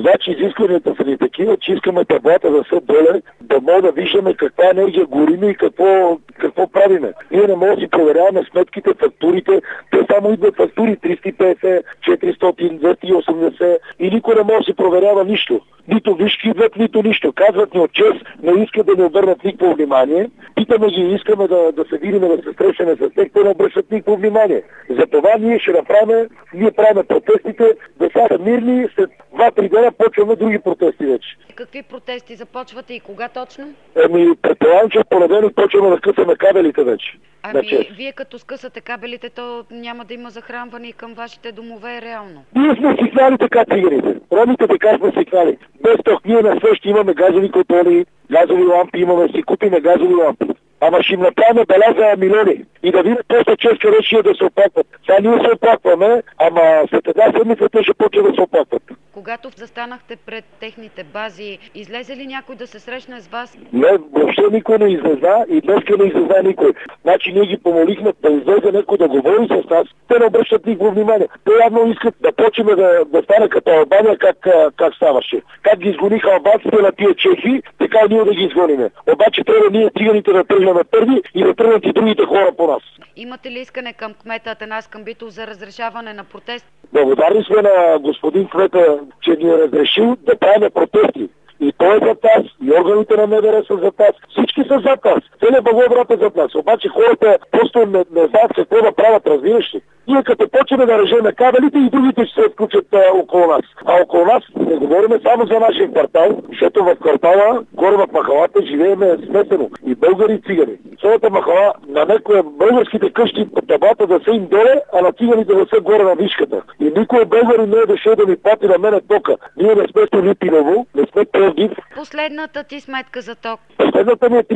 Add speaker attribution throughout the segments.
Speaker 1: Значи изискванията са ни такива, че искаме таблата да са доле, да мога да виждаме каква енергия гориме и какво правиме. Ние не можем да си проверяваме сметките, фактурите. Те само идват фактури 350, 400, 280 и никой не може да си проверява нищо. Нито вишки идват, нито нищо. Казват ни от чест, не искат да ни обърнат никакво внимание. Питаме ги, искаме да се видим, да се срещаме с тях, те не обръщат никакво внимание. Затова ние ще направим, правим протестите, да са мирни, след 2-3 дена почваме други протести вече.
Speaker 2: Какви протести започвате и кога точно?
Speaker 1: Предполагам, че в понеделник почваме да скъсаме кабелите вече.
Speaker 2: Вие като скъсате кабелите, то няма да има захранване и към вашите домове реално.
Speaker 1: Ние сме сигнали така циганите. Ромите така сме сигнали. Без ток ние на същи имаме газови котони, газови лампи, имаме си купиме газови лампи. Ама ще им направим беляза милиони. И да видят после често речия да се оплакват. Сега ние се оплакваме, ама след една седмица те ще почва да се оплакват.
Speaker 2: Когато застанахте пред техните бази, излезе ли някой да се срещне с вас?
Speaker 1: Не, въобще никой не излезна и днеска не излезна никой. Значи ние ги помолихме да излезе някой да говори с нас. Те не обръщат никакво внимание. Те явно искат да почнем да стане като Албания, как ставаше. Как ги изгониха албанците на тия чехи, така и ние да ги изгониме. Обаче трябва ние циганите да тръгнем първи и да тръгнат и другите хора по нас.
Speaker 2: Имате ли искане към кмета Атанас Камбитов за разрешаване на протест?
Speaker 1: Благодарни сме на господин кмета, че ни е разрешил да правим протести. И той е зад нас, и органите на МВР са зад нас, всички са зад нас. Целият Благоевград е зад нас. Обаче хората просто не знаят какво да правят, разбираш ли? Ние като почнем да режеме кабелите и другите ще се включат около нас. А около нас не говорим само за нашия квартал, защото в квартала, горе в махалата, живееме смесено. И българи и цигани. Цялата махала на някои българските къщи по таблата да са им доле, а на циганите да са горе на вишката. И никой българин не е дошъл да ми плати на мене тока. Ние не сме Столипиново, не сме Пловдив.
Speaker 2: Последната ти сметка за ток?
Speaker 1: Последната ми е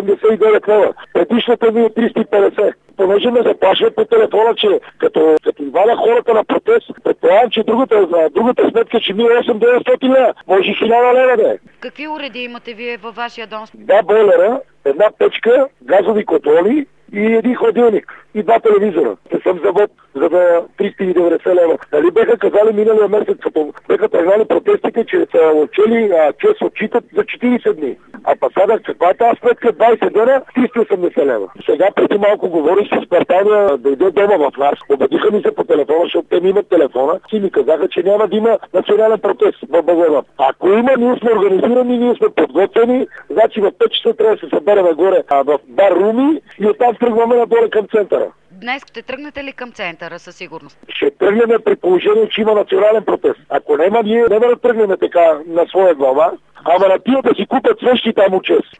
Speaker 1: 389 лева. Предишната ми е 350. Понеже ме заплашват по телефона, че като изваля хората на протест, предполагам, че другата сметка ще ми е 800-900 лева. Може и 1000 лева да е.
Speaker 2: Какви уреди имате вие във вашия дом?
Speaker 1: 2 бойлера, една печка, газови котони и един хладилник. И 2 телевизора. Не съм завод, за да 390 лева. Нали беха казали миналия месец, като беха тръгнали протестите, че са отчели чест отчитат за 40 дни. А пасадах, каква е тази сметка 20 дена, 380 лева. Сега преди малко говорих с кварталния да иде дома в нас. Убедиха ми се по телефона, защото те ми имат телефона и ми казаха, че няма да има национален протест в Благоевград. Ако има, ние сме организирани, ние сме подготвени, значи в 5 часа трябва да се съберем горе в бар Руми и оттам тръгваме нагоре към центъра.
Speaker 2: Днес ще тръгнете ли към центъра със сигурност?
Speaker 1: Ще тръгнем при положение, че има национален протест. Ако няма, ние няма да тръгнем така на своя глава, ама на тия да си купят свещи там от чест.